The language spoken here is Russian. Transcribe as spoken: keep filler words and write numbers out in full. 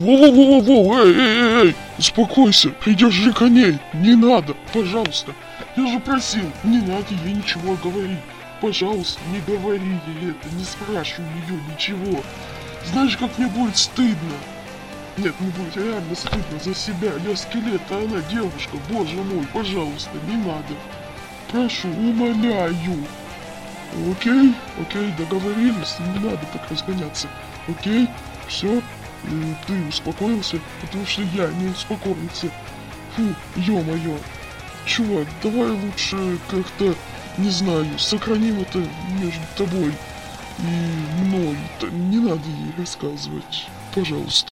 Воу-воу-воу-воу, эй, эй, эй, эй, успокойся, придержи коней, не надо, пожалуйста. Я же просил, не надо ей ничего говорить. Пожалуйста, не говори ей это, не спрашивай ее ничего. Знаешь, как мне будет стыдно? Нет, не будет реально стыдно за себя. Я скелет, а она девушка, боже мой, пожалуйста, не надо. Прошу, умоляю. Окей, окей, договорились, не надо так разгоняться. Окей, все, ты успокоился, потому что я не успокоился. Фу, ё-моё. Чувак, давай лучше как-то, не знаю, сохраним это между тобой и мной. Не надо ей рассказывать, пожалуйста.